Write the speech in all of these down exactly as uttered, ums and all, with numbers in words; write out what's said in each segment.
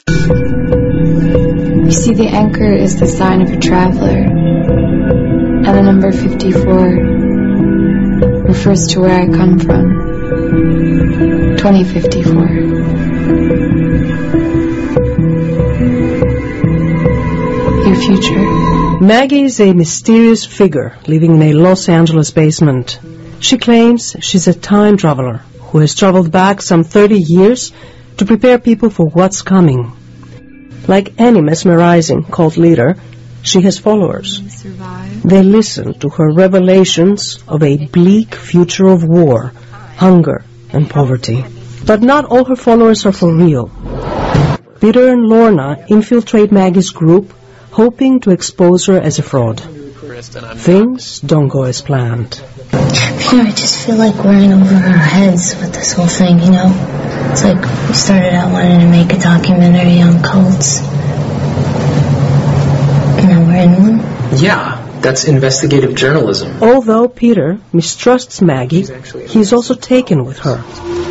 You see, the anchor is the sign of a traveler, and the number fifty-four refers to where I come from. twenty fifty-four. Your future. Maggie is a mysterious figure living in a Los Angeles basement. She claims she's a time traveler who has traveled back some thirty years to prepare people for what's coming. Like any mesmerizing cult leader, she has followers. They listen to her revelations of a bleak future of war, hunger, and poverty. But not all her followers are for real. Peter and Lorna infiltrate Maggie's group, hoping to expose her as a fraud. Things don't go as planned. You know, I just feel like we're in over our heads with this whole thing, you know? It's like we started out wanting to make a documentary on cults. And now we're in one? Yeah, that's investigative journalism. Although Peter mistrusts Maggie, he's also taken with her.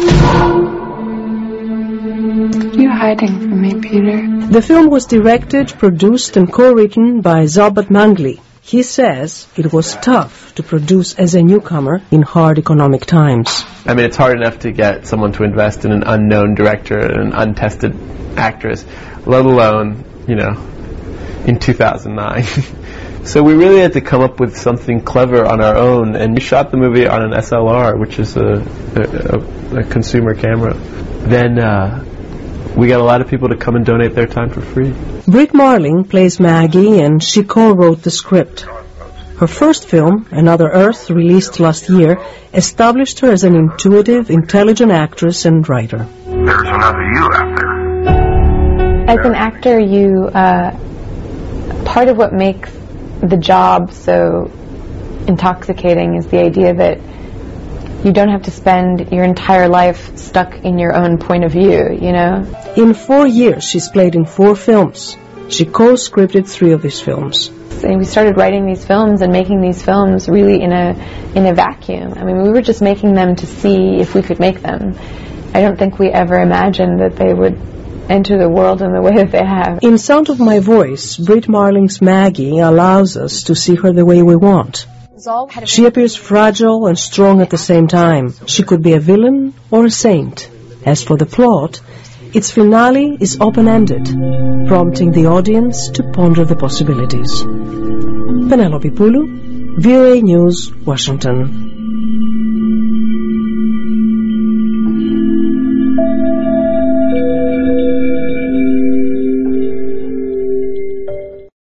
You're hiding from me, Peter. The film was directed, produced, and co-written by Zalbat Mangli. He says it was tough to produce as a newcomer in hard economic times. I mean, it's hard enough to get someone to invest in an unknown director and an untested actress, let alone, you know, in two thousand nine. So we really had to come up with something clever on our own, and we shot the movie on an S L R, which is a, a, a consumer camera. Then uh, we got a lot of people to come and donate their time for free. Britt Marling plays Maggie, and she co-wrote the script. Her first film, Another Earth, released last year, established her as an intuitive, intelligent actress and writer. There's another you out there. As an actor, you, uh, part of what makes the job so intoxicating is the idea that you don't have to spend your entire life stuck in your own point of view, you know? In four years, she's played in four films. She co-scripted three of these films. And we started writing these films and making these films really in a in a vacuum. I mean, we were just making them to see if we could make them. I don't think we ever imagined that they would enter the world in the way that they have. In Sound of My Voice, Britt Marling's Maggie allows us to see her the way we want. She appears fragile and strong at the same time. She could be a villain or a saint. As for the plot, its finale is open-ended, prompting the audience to ponder the possibilities. Penelope Pulu, V O A News, Washington.